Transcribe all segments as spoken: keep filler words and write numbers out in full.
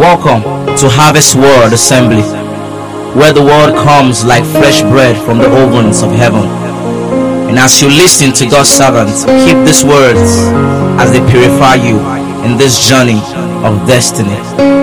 Welcome to Harvest World Assembly, where the word comes like fresh bread from the ovens of heaven. And as you listen to God's servants, keep these words as they purify you in this journey of destiny.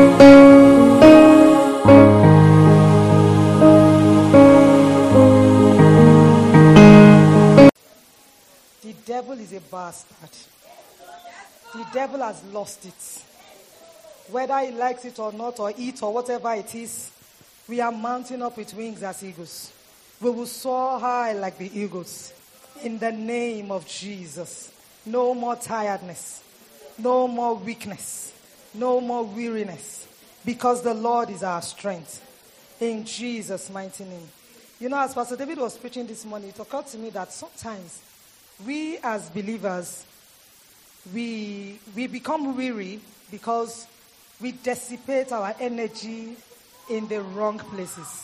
The devil is a bastard. The devil has lost it. Whether he likes it or not, or eat or whatever it is, we are mounting up with wings as eagles. We will soar high like the eagles. In the name of Jesus. No more tiredness. No more weakness. No more weariness. Because the Lord is our strength. In Jesus' mighty name. You know, as Pastor David was preaching this morning, it occurred to me that sometimes we as believers, we we become weary because we dissipate our energy in the wrong places.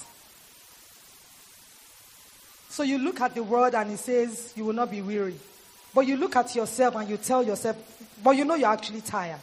So you look at the word and it says you will not be weary. But you look at yourself and you tell yourself, but you know you're actually tired.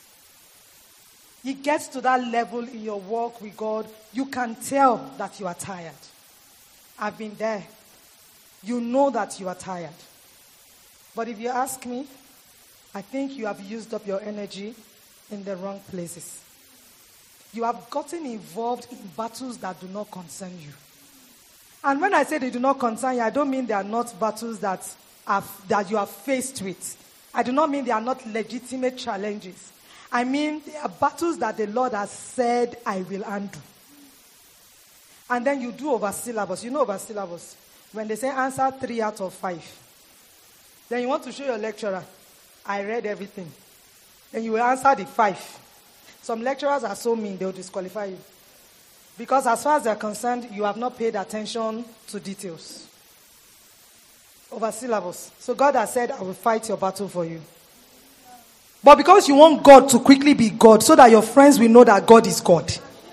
It gets to that level in your walk with God, you can tell that you are tired. I've been there. You know that you are tired. But if you ask me, I think you have used up your energy in the wrong places. You have gotten involved in battles that do not concern you. And when I say they do not concern you, I don't mean they are not battles that, are, that you are faced with. I do not mean they are not legitimate challenges. I mean they are battles that the Lord has said, I will undo. And then you do over syllabus. You know over syllabus. When they say answer three out of five. Then you want to show your lecturer, I read everything. Then you will answer the five. Some lecturers are so mean, they will disqualify you. Because as far as they're concerned, you have not paid attention to details. Over syllabus. So God has said, I will fight your battle for you. But because you want God to quickly be God, so that your friends will know that God is God,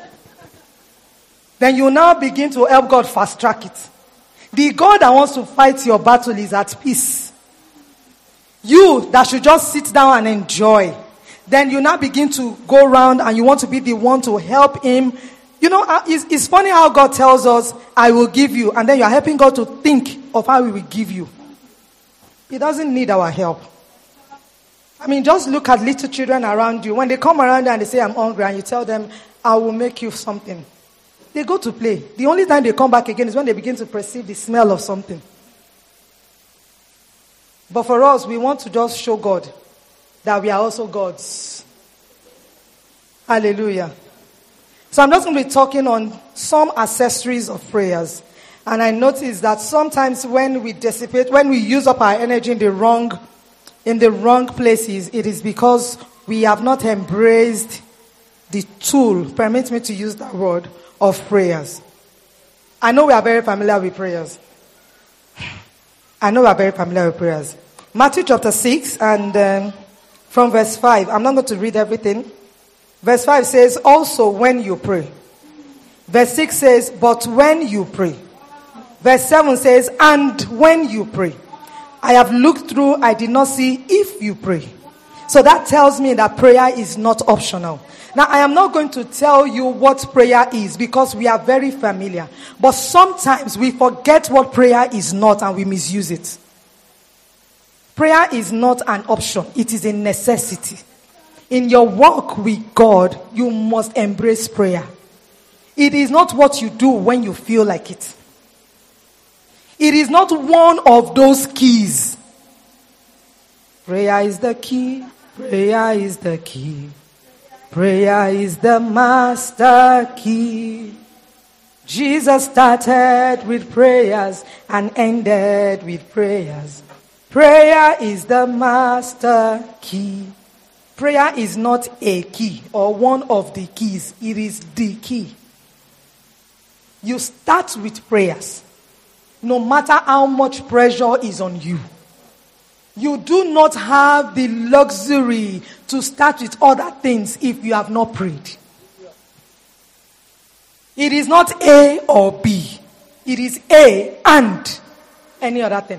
then you now begin to help God fast track it. The God that wants to fight your battle is at peace. You that should just sit down and enjoy. Then you now begin to go around and you want to be the one to help him. You know, it's, it's funny how God tells us, I will give you. And then you are helping God to think of how he will give you. He doesn't need our help. I mean, just look at little children around you. When they come around and they say, I'm hungry, and you tell them, I will make you something. They go to play. The only time they come back again is when they begin to perceive the smell of something. But for us, we want to just show God that we are also gods. Hallelujah. So I'm just going to be talking on some accessories of prayers. And I notice that sometimes when we dissipate, when we use up our energy in the wrong, in the wrong places, it is because we have not embraced the tool, permit me to use that word, of prayers. I know we are very familiar with prayers. I know we are very familiar with prayers. Matthew chapter six and um, from verse five. I'm not going to read everything. Verse five says, also when you pray. Verse six says, but when you pray. Verse seven says, and when you pray. I have looked through, I did not see if you pray. So that tells me that prayer is not optional. Now, I am not going to tell you what prayer is because we are very familiar. But sometimes we forget what prayer is not and we misuse it. Prayer is not an option. It is a necessity. In your walk with God, you must embrace prayer. It is not what you do when you feel like it. It is not one of those keys. Prayer is the key. Prayer is the key. Prayer is the master key. Jesus started with prayers and ended with prayers. Prayer is the master key. Prayer is not a key or one of the keys. It is the key. You start with prayers. No matter how much pressure is on you. You do not have the luxury to start with other things if you have not prayed. It is not A or B. It is A and any other thing.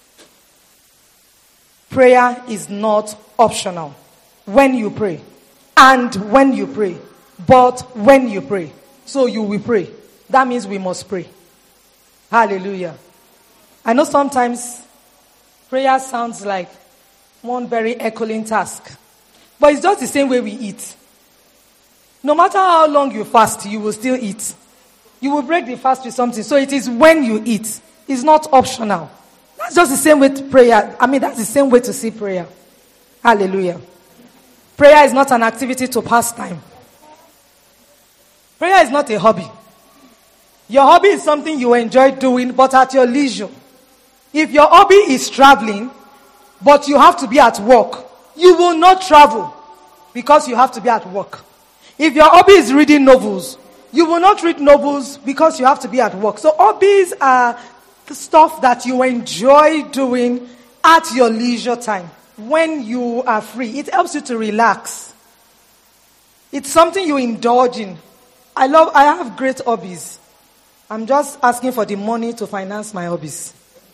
Prayer is not optional. When you pray, and when you pray. But when you pray. So you will pray. That means we must pray. Hallelujah. I know sometimes prayer sounds like one very echoing task. But it's just the same way we eat. No matter how long you fast, you will still eat. You will break the fast with something. So it is when you eat. It's not optional. That's just the same way to prayer. I mean, that's the same way to see prayer. Hallelujah. Prayer is not an activity to pass time. Prayer is not a hobby. Your hobby is something you enjoy doing, but at your leisure. If your hobby is traveling, but you have to be at work, you will not travel because you have to be at work. If your hobby is reading novels, you will not read novels because you have to be at work. So hobbies are the stuff that you enjoy doing at your leisure time, when you are free. It helps you to relax. It's something you indulge in. I love, I have great hobbies. I'm just asking for the money to finance my hobbies.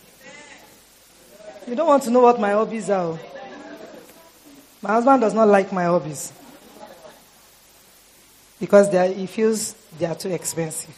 You don't want to know what my hobbies are. My husband does not like my hobbies. Because they are, he feels they are too expensive.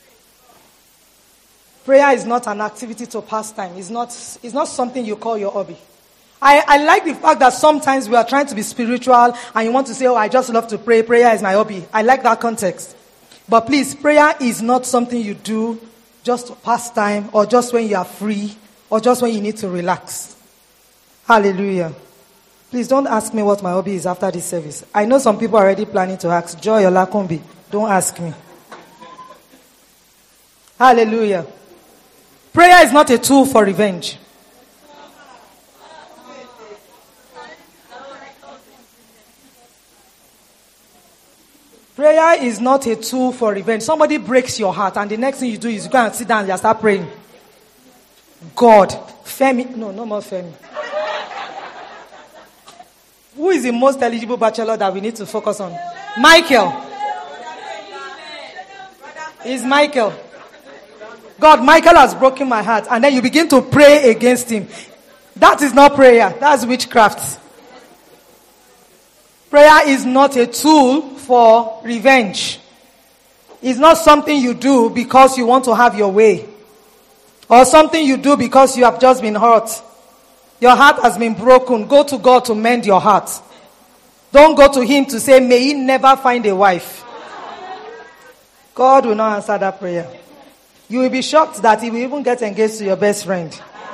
Prayer is not an activity to pass time. It's not, it's not something you call your hobby. I, I like the fact that sometimes we are trying to be spiritual and you want to say, oh, I just love to pray. Prayer is my hobby. I like that context. But please, prayer is not something you do just to pass time or just when you are free or just when you need to relax. Hallelujah. Please don't ask me what my hobby is after this service. I know some people are already planning to ask. Joy Olakunbi, don't ask me. Hallelujah. Prayer is not a tool for revenge. Prayer is not a tool for revenge. Somebody breaks your heart and the next thing you do is you go and sit down and you start praying. God, Femi, no, no more Femi. Who is the most eligible bachelor that we need to focus on? Michael. It's Michael. God, Michael has broken my heart. And then you begin to pray against him. That is not prayer. That's witchcraft. Prayer is not a tool for revenge. It's not something you do because you want to have your way. Or something you do because you have just been hurt. Your heart has been broken. Go to God to mend your heart. Don't go to him to say, may he never find a wife. God will not answer that prayer. You will be shocked that he will even get engaged to your best friend.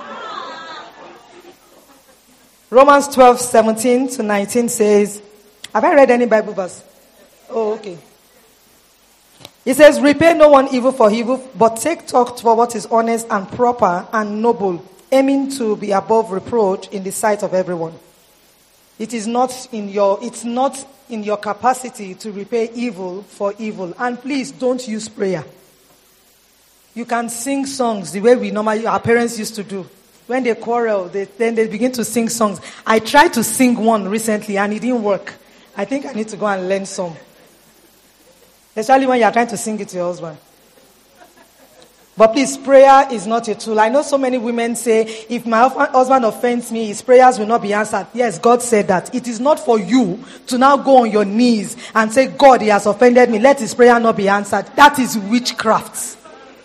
Romans twelve, seventeen to nineteen says, have I read any Bible verse? Oh, okay. It says, repay no one evil for evil, but take thought for what is honest and proper and noble, aiming to be above reproach in the sight of everyone. It is not in your, it's not in your capacity to repay evil for evil. And please don't use prayer. You can sing songs the way we normally, our parents used to do. When they quarrel, they, then they begin to sing songs. I tried to sing one recently and it didn't work. I think I need to go and learn some. Especially when you are trying to sing it to your husband. But please, prayer is not a tool. I know so many women say, if my husband offends me, his prayers will not be answered. Yes, God said that. It is not for you to now go on your knees and say, God, he has offended me. Let his prayer not be answered. That is witchcraft.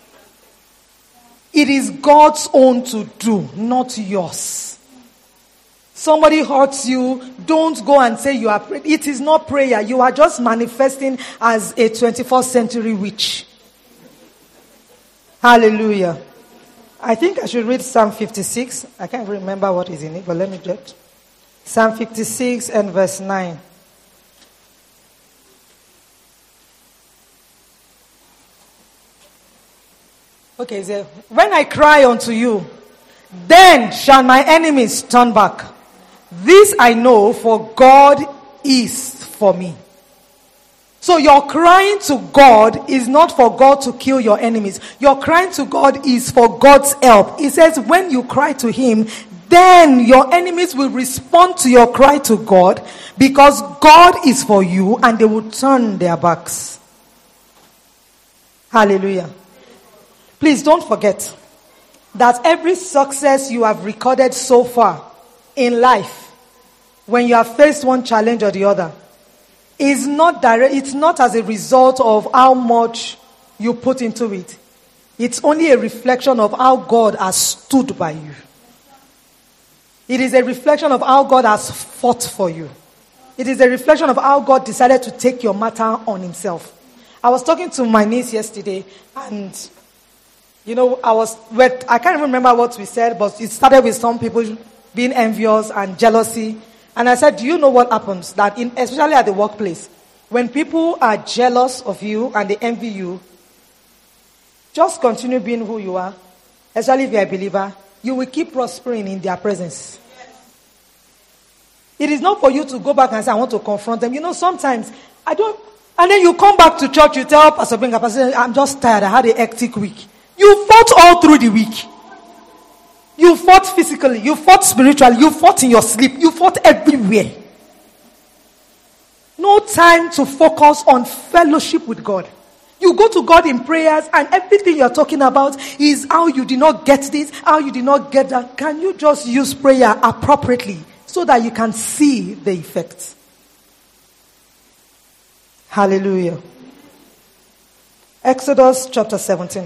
It is God's own to do, not yours. Somebody hurts you, don't go and say you are praying. It is not prayer. You are just manifesting as a twenty-first century witch. Hallelujah. I think I should read Psalm fifty-six. I can't remember what is in it, but let me just. Psalm fifty-six and verse nine. Okay, so when I cry unto you, then shall my enemies turn back. This I know, for God is for me. So your crying to God is not for God to kill your enemies. Your crying to God is for God's help. It says when you cry to him, then your enemies will respond to your cry to God because God is for you and they will turn their backs. Hallelujah. Please don't forget that every success you have recorded so far in life, when you have faced one challenge or the other, is not direct, it's not as a result of how much you put into it. It's only a reflection of how God has stood by you. It is a reflection of how God has fought for you. It is a reflection of how God decided to take your matter on himself. I was talking to my niece yesterday, and you know, I was, I can't even remember what we said, but it started with some people being envious and jealousy. And I said, do you know what happens? That in, especially at the workplace, when people are jealous of you and they envy you, just continue being who you are, especially if you're a believer. You will keep prospering in their presence. It is not for you to go back and say, I want to confront them. You know, sometimes, I don't, and then you come back to church, you tell Pastor Benga, Pastor, I'm just tired, I had a hectic week. You fought all through the week. You fought physically, you fought spiritually, you fought in your sleep, you fought everywhere. No time to focus on fellowship with God. You go to God in prayers and everything you're talking about is how you did not get this, how you did not get that. Can you just use prayer appropriately so that you can see the effects? Hallelujah. Exodus chapter seventeen.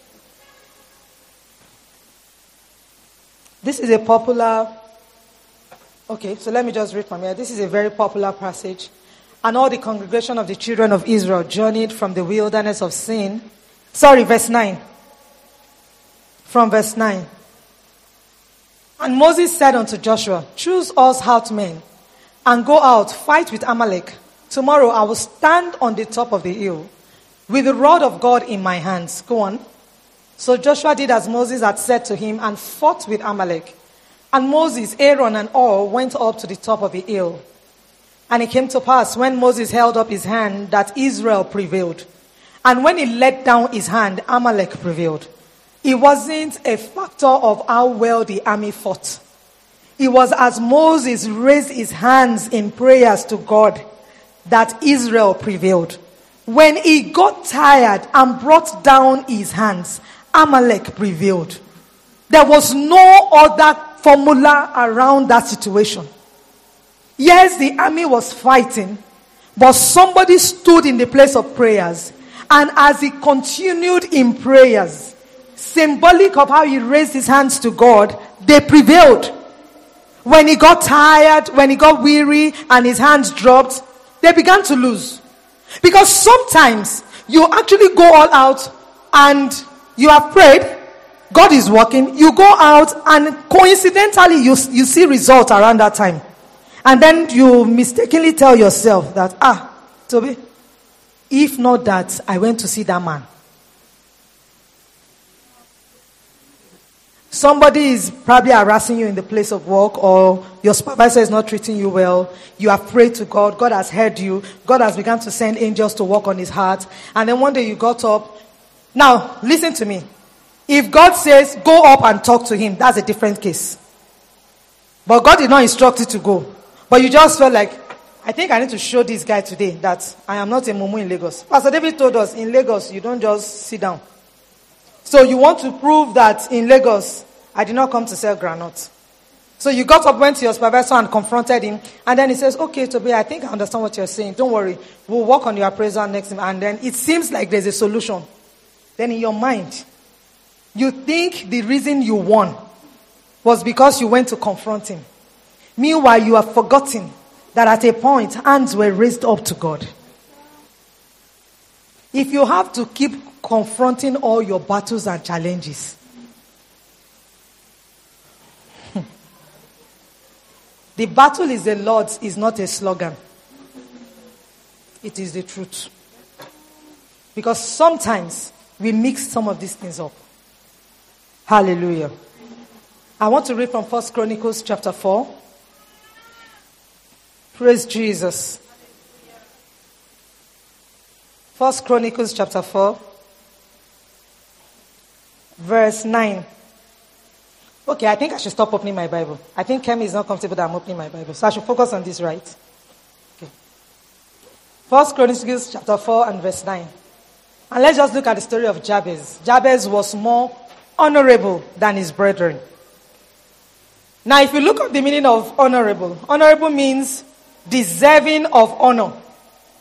This is a popular, okay, so let me just read from here. This is a very popular passage. And all the congregation of the children of Israel journeyed from the wilderness of Sin. Sorry, verse nine. From verse nine. And Moses said unto Joshua, choose us out men, and go out, fight with Amalek. Tomorrow I will stand on the top of the hill, with the rod of God in my hands. Go on. So Joshua did as Moses had said to him, and fought with Amalek. And Moses, Aaron, and all went up to the top of the hill. And it came to pass, when Moses held up his hand, that Israel prevailed. And when he let down his hand, Amalek prevailed. It wasn't a factor of how well the army fought. It was as Moses raised his hands in prayers to God that Israel prevailed. When he got tired and brought down his hands, Amalek prevailed. There was no other formula around that situation. Yes, the army was fighting, but somebody stood in the place of prayers. And as he continued in prayers, symbolic of how he raised his hands to God, they prevailed. When he got tired, when he got weary, and his hands dropped, they began to lose. Because sometimes you actually go all out and you have prayed, God is working, you go out and coincidentally you, you see results around that time. And then you mistakenly tell yourself that, ah, Toby, if not that, I went to see that man. Somebody is probably harassing you in the place of work, or your supervisor is not treating you well. You have prayed to God. God has heard you. God has begun to send angels to work on his heart. And then one day you got up. Now, listen to me. If God says, go up and talk to him, that's a different case. But God did not instruct you to go. But you just felt like, I think I need to show this guy today that I am not a mumu in Lagos. Pastor David told us, in Lagos, you don't just sit down. So you want to prove that in Lagos, I did not come to sell granite. So you got up, went to your supervisor and confronted him. And then he says, okay, Toby, I think I understand what you're saying. Don't worry. We'll work on your appraisal next time. And then it seems like there's a solution. Then in your mind, you think the reason you won was because you went to confront him. Meanwhile, you have forgotten that at a point, hands were raised up to God. If you have to keep confronting all your battles and challenges, the battle is the Lord's, is not a slogan. It is the truth. Because sometimes we mix some of these things up. Hallelujah. I want to read from First Chronicles chapter four. Praise Jesus. First Chronicles chapter four, verse nine. Okay, I think I should stop opening my Bible. I think Kemi is not comfortable that I'm opening my Bible. So I should focus on this, right? Okay. First Chronicles chapter four and verse nine. And let's just look at the story of Jabez. Jabez was more honorable than his brethren. Now, if you look at the meaning of honorable, honorable means deserving of honor.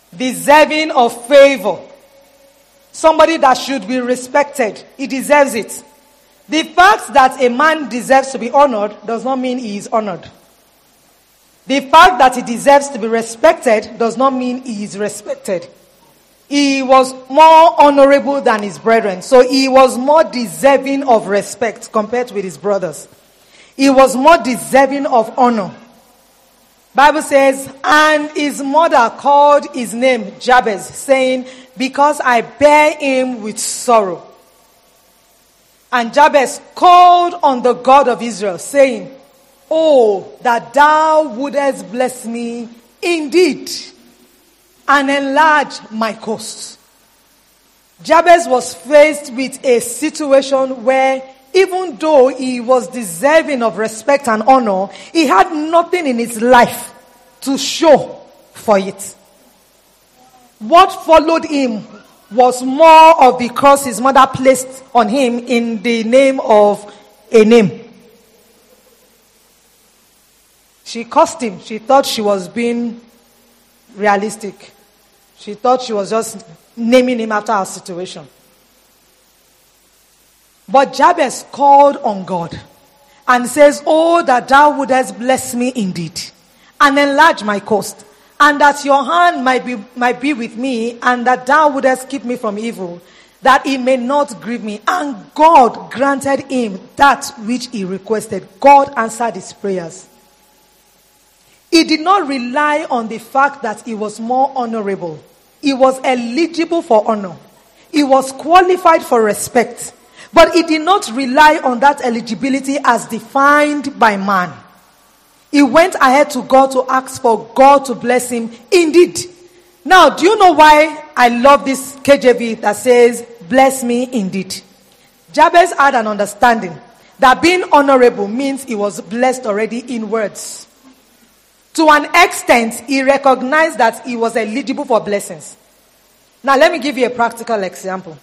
deserving of favor, somebody that should be respected. He deserves it. The fact that a man deserves to be honored does not mean he is honored. The fact that he deserves to be respected does not mean he is respected. He was more honorable than his brethren. So he was more deserving of respect compared with his brothers. He was more deserving of honor. Bible says, and his mother called his name Jabez, saying, because I bear him with sorrow. And Jabez called on the God of Israel, saying, oh, that thou wouldest bless me indeed, and enlarge my coast. Jabez was faced with a situation where, even though he was deserving of respect and honor, he had nothing in his life to show for it. What followed him was more of the curse his mother placed on him in the name of a name. She cursed him. She thought she was being realistic. She thought she was just naming him after her situation. But Jabez called on God and says, oh, that thou wouldest bless me indeed, and enlarge my coast, and that your hand might be, might be with me, and that thou wouldest keep me from evil, that he may not grieve me. And God granted him that which he requested. God answered his prayers. He did not rely on the fact that he was more honorable. He was eligible for honor. He was qualified for respect. But he did not rely on that eligibility as defined by man. He went ahead to God to ask for God to bless him indeed. Now, do you know why I love this K J V that says, bless me indeed? Jabez had an understanding that being honorable means he was blessed already in words. To an extent, he recognized that he was eligible for blessings. Now, let me give you a practical example.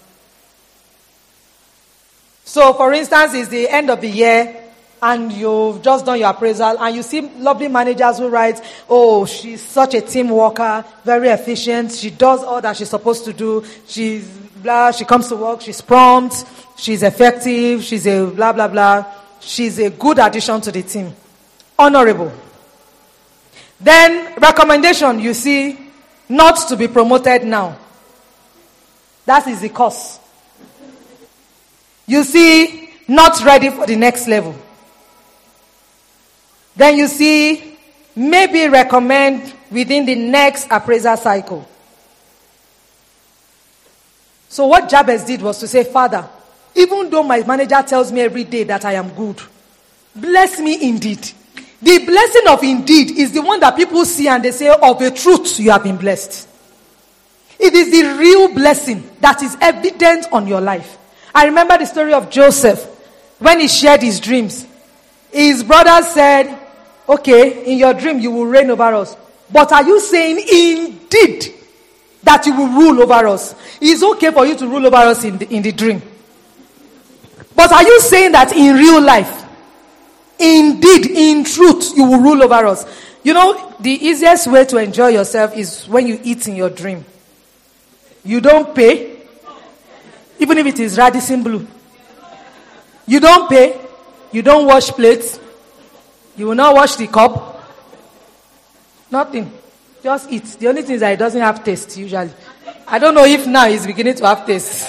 So, for instance, it's the end of the year, and you've just done your appraisal, and you see lovely managers who write, oh, she's such a team worker, very efficient, she does all that she's supposed to do, she's blah, she comes to work, she's prompt, she's effective, she's a blah, blah, blah, she's a good addition to the team. Honorable. Then, recommendation, you see, not to be promoted now. That is the cause. You see, not ready for the next level. Then you see, maybe recommend within the next appraisal cycle. So what Jabez did was to say, Father, even though my manager tells me every day that I am good, bless me indeed. The blessing of indeed is the one that people see and they say, of a truth you have been blessed. It is the real blessing that is evident on your life. I remember the story of Joseph when he shared his dreams. His brothers said, okay, in your dream you will reign over us. But are you saying indeed that you will rule over us? It's okay for you to rule over us in the, in the dream. But are you saying that in real life, indeed, in truth, you will rule over us? You know, the easiest way to enjoy yourself is when you eat in your dream. You don't pay. Even if it is Radisson Blue. You don't pay. You don't wash plates. You will not wash the cup. Nothing. Just eat. The only thing is that it doesn't have taste usually. I don't know if now it's beginning to have taste.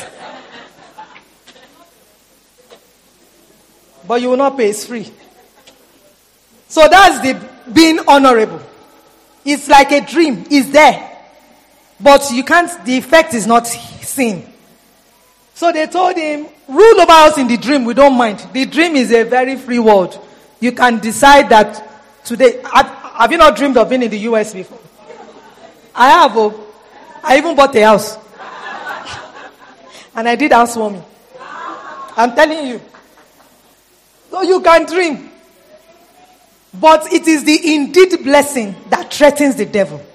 But you will not pay. It's free. So that's the being honorable. It's like a dream. It's there. But you can't, the effect is not seen. So they told him, rule over us in the dream, we don't mind. The dream is a very free world. You can decide that today, have, have you not dreamed of being in the U S before? I have. Oh, I even bought a house. And I did housewarming. I'm telling you. So you can dream. But it is the indeed blessing that threatens the devil.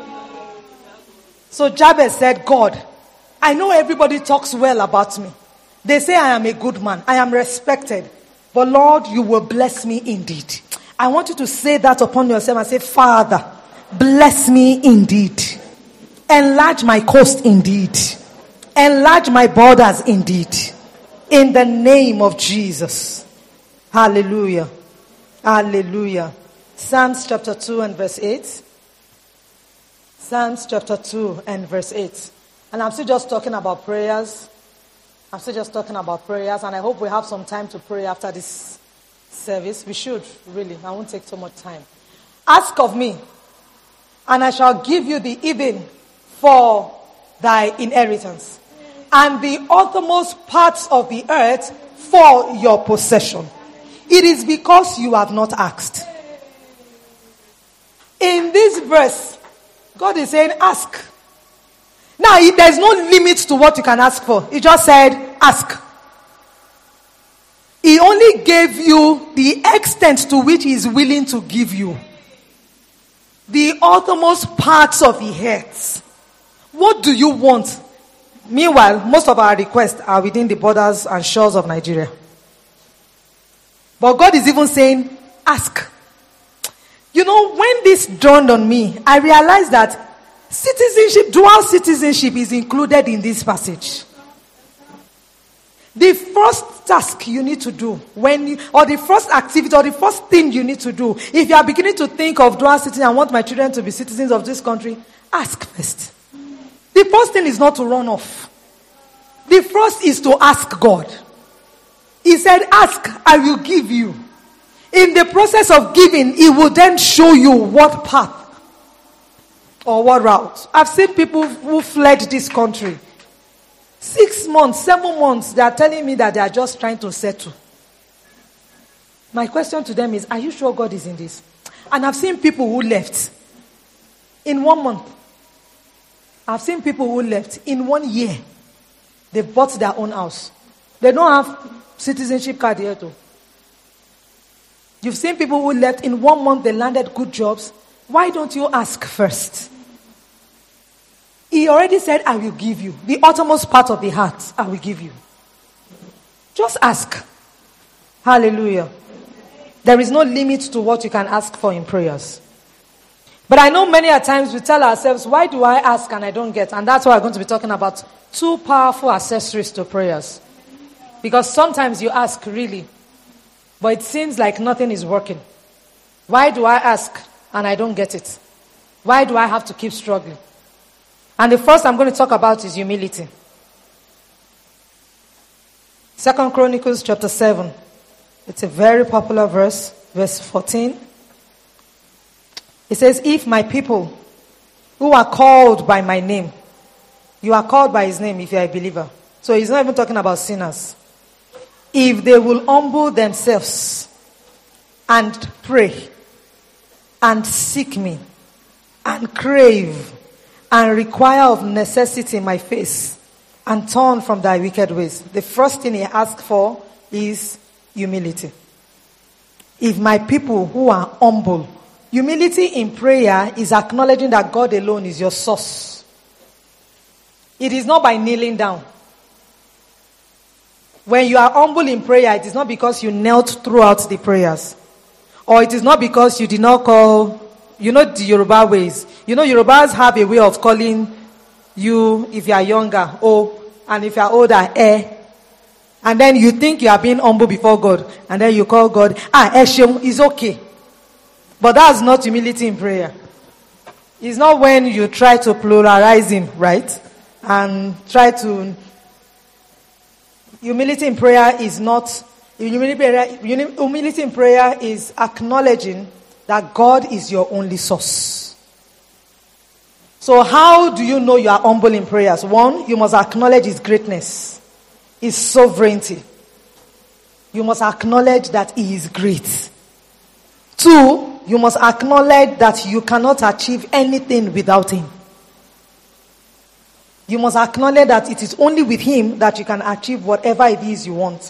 So Jabez said, God, I know everybody talks well about me. They say I am a good man. I am respected. But Lord, you will bless me indeed. I want you to say that upon yourself and say, Father, bless me indeed. Enlarge my coast indeed. Enlarge my borders indeed. In the name of Jesus. Hallelujah. Hallelujah. Psalms chapter two and verse eight. Psalms chapter two and verse eight. And I'm still just talking about prayers. I'm still just talking about prayers. And I hope we have some time to pray after this service. We should, really. I won't take so much time. Ask of me, and I shall give you the even for thy inheritance, and the uttermost parts of the earth for your possession. It is because you have not asked. In this verse, God is saying, ask. Now, there's no limit to what you can ask for. He just said, ask. He only gave you the extent to which he is willing to give you. The uttermost parts of the earth. What do you want? Meanwhile, most of our requests are within the borders and shores of Nigeria. But God is even saying, ask. You know, when this dawned on me, I realized that citizenship, dual citizenship is included in this passage. The first task you need to do when you, or the first activity or the first thing you need to do, if you are beginning to think of dual citizenship, I want my children to be citizens of this country, ask first. The first thing is not to run off. The first is to ask God. He said, ask, I will give you. In the process of giving, he will then show you what path or what route. I've seen people who fled this country. Six months, seven months, they are telling me that they are just trying to settle. My question to them is, are you sure God is in this? And I've seen people who left in one month. I've seen people who left in one year. They bought their own house. They don't have citizenship card yet too. You've seen people who left in one month, they landed good jobs. Why don't you ask first? He already said, I will give you. The uttermost part of the heart, I will give you. Just ask. Hallelujah. There is no limit to what you can ask for in prayers. But I know many a times we tell ourselves, why do I ask and I don't get? And that's why we're going to be talking about two powerful accessories to prayers. Because sometimes you ask really, but it seems like nothing is working. Why do I ask and I don't get it? Why do I have to keep struggling? And the first I'm going to talk about is humility. Second Chronicles chapter seven. It's a very popular verse, verse fourteen. It says, if my people who are called by my name, you are called by his name if you are a believer. So he's not even talking about sinners. If they will humble themselves and pray and seek me and crave and require of necessity my face and turn from thy wicked ways. The first thing he asks for is humility. If my people who are humble, humility in prayer is acknowledging that God alone is your source. It is not by kneeling down. When you are humble in prayer, it is not because you knelt throughout the prayers. Or it is not because you did not call, you know the Yoruba ways. You know Yorubas have a way of calling you, if you are younger, O, and if you are older, Eh. And then you think you are being humble before God. And then you call God, ah, Eshem, is okay. But that's not humility in prayer. It's not when you try to pluralize him, right? And try to... Humility in prayer is not... Humility in prayer is acknowledging that God is your only source. So how do you know you are humble in prayers? One, you must acknowledge his greatness, his sovereignty. You must acknowledge that he is great. Two, you must acknowledge that you cannot achieve anything without him. You must acknowledge that it is only with him that you can achieve whatever it is you want.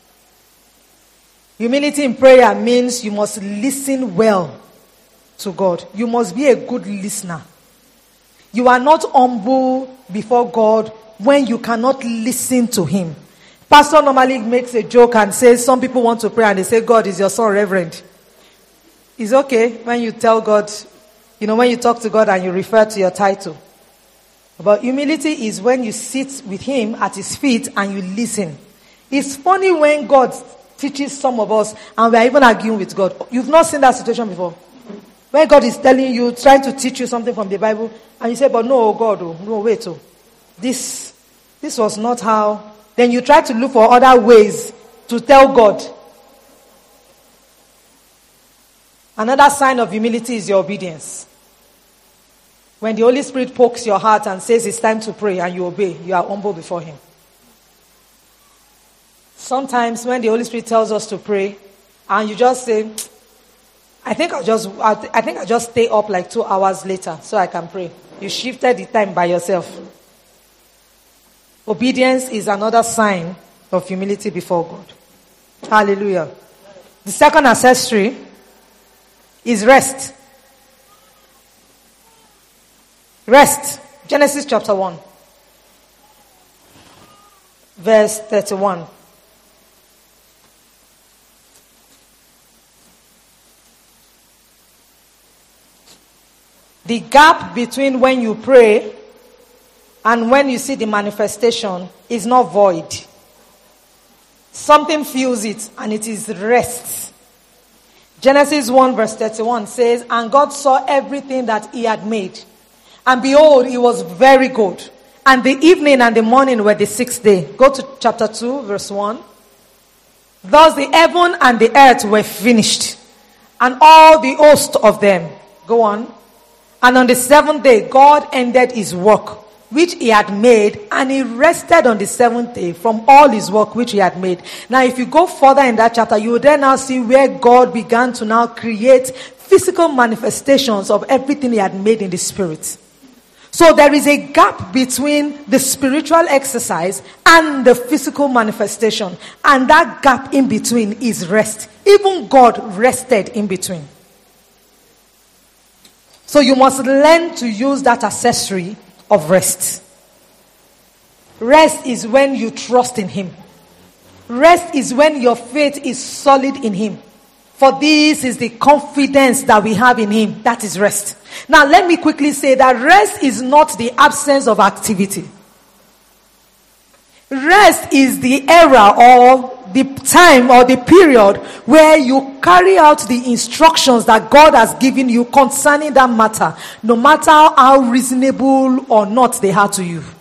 Humility in prayer means you must listen well to God. You must be a good listener. You are not humble before God when you cannot listen to him. Pastor normally makes a joke and says some people want to pray and they say, God is your son, Reverend. It's okay when you tell God, you know, when you talk to God and you refer to your title. But humility is when you sit with him at his feet and you listen. It's funny when God teaches some of us and we are even arguing with God. You've not seen that situation before. When God is telling you, trying to teach you something from the Bible, and you say, but no, God, oh, no, wait, oh. This, this was not how. Then you try to look for other ways to tell God. Another sign of humility is your obedience. When the Holy Spirit pokes your heart and says it's time to pray and you obey, you are humble before him. Sometimes when the Holy Spirit tells us to pray and you just say, I think I'll just, I think I'll just stay up like two hours later so I can pray. You shifted the time by yourself. Obedience is another sign of humility before God. Hallelujah. The second accessory is rest. Rest. Genesis chapter one. Verse thirty-one. The gap between when you pray and when you see the manifestation is not void. Something fills it and it is rest. Genesis one verse thirty-one says, and God saw everything that he had made. And behold, it was very good. And the evening and the morning were the sixth day. Go to chapter two verse one. Thus the heaven and the earth were finished, and all the host of them. Go on. And on the seventh day, God ended his work, which he had made, and he rested on the seventh day from all his work which he had made. Now, if you go further in that chapter, you will then now see where God began to now create physical manifestations of everything he had made in the spirit. So there is a gap between the spiritual exercise and the physical manifestation. And that gap in between is rest. Even God rested in between. So you must learn to use that accessory of rest. Rest is when you trust in him. Rest is when your faith is solid in him. For this is the confidence that we have in him. That is rest. Now let me quickly say that rest is not the absence of activity. Rest is the era or the time or the period where you carry out the instructions that God has given you concerning that matter, no matter how reasonable or not they are to you.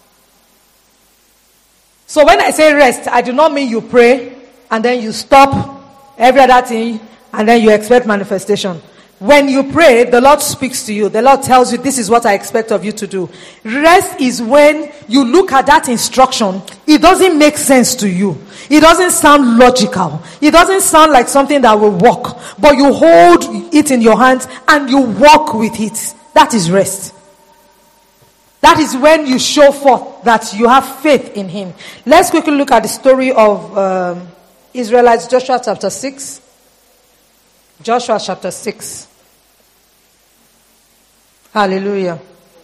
So when I say rest, I do not mean you pray and then you stop every other thing and then you expect manifestation. When you pray, the Lord speaks to you. The Lord tells you, this is what I expect of you to do. Rest is when you look at that instruction. It doesn't make sense to you. It doesn't sound logical. It doesn't sound like something that will work. But you hold it in your hands and you walk with it. That is rest. That is when you show forth that you have faith in him. Let's quickly look at the story of um, Israelites, Joshua chapter six. Joshua chapter six. Hallelujah.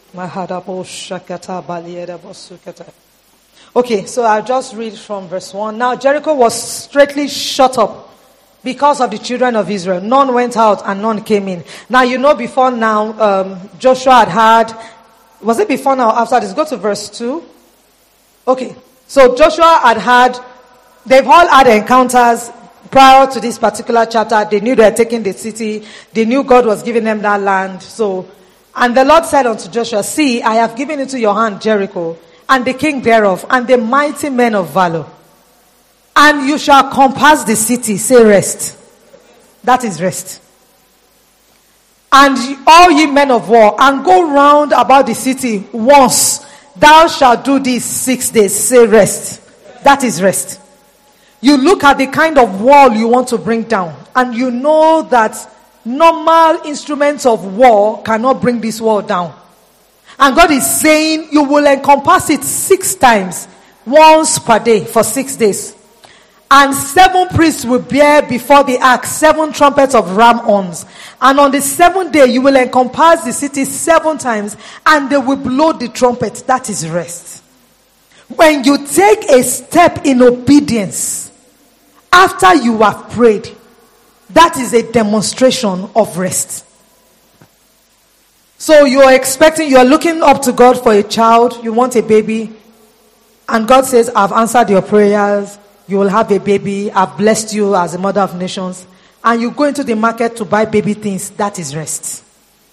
Okay, so I'll just read from verse one. Now Jericho was straightly shut up because of the children of Israel. None went out and none came in. Now you know before now, um, Joshua had had, was it before now or after this? Go to verse two. Okay, so Joshua had had, they've all had encounters prior to this particular chapter. They knew they had taken the city. They knew God was giving them that land. So, and the Lord said unto Joshua, see, I have given into your hand Jericho, and the king thereof, and the mighty men of valor. And you shall compass the city. Say rest. That is rest. And all ye men of war, and go round about the city once. Thou shalt do this six days. Say rest. That is rest. You look at the kind of wall you want to bring down, and you know that normal instruments of war cannot bring this wall down. And God is saying you will encompass it six times, once per day for six days. And seven priests will bear before the ark seven trumpets of ram horns. And on the seventh day you will encompass the city seven times, and they will blow the trumpet. That is rest. When you take a step in obedience after you have prayed, that is a demonstration of rest. So you are expecting, you are looking up to God for a child, you want a baby, and God says, I've answered your prayers, you will have a baby, I've blessed you as a mother of nations, and you go into the market to buy baby things. That is rest.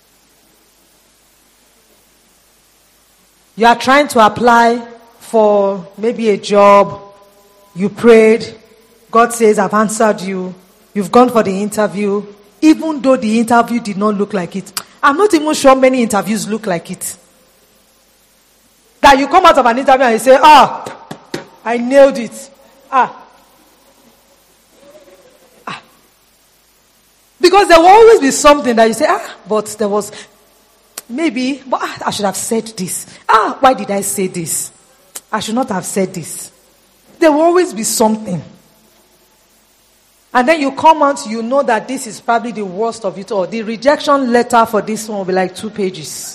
You are trying to apply for maybe a job, you prayed, God says, I've answered you, you've gone for the interview, even though the interview did not look like it. I'm not even sure many interviews look like it. That you come out of an interview and you say, ah, I nailed it. Ah. ah. Because there will always be something that you say, ah, but there was, maybe, but ah, I should have said this. Ah, why did I say this? I should not have said this. There will always be something. And then you come out, you know that this is probably the worst of it all. The rejection letter for this one will be like two pages.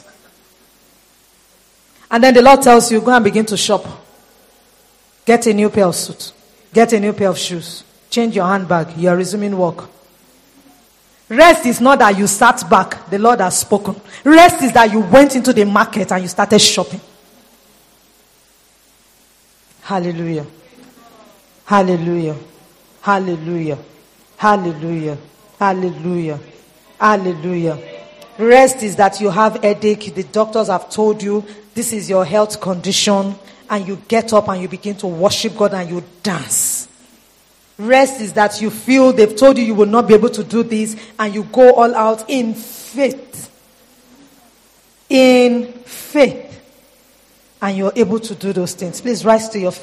And then the Lord tells you, go and begin to shop. Get a new pair of suit. Get a new pair of shoes. Change your handbag. You are resuming work. Rest is not that you sat back. The Lord has spoken. Rest is that you went into the market and you started shopping. Hallelujah. Hallelujah. Hallelujah. Hallelujah. Hallelujah. Hallelujah. Rest is that you have headache. The doctors have told you this is your health condition, and you get up and you begin to worship God and you dance. Rest is that you feel they've told you you will not be able to do this, and you go all out in faith. In faith. And you're able to do those things. Please rise to your feet.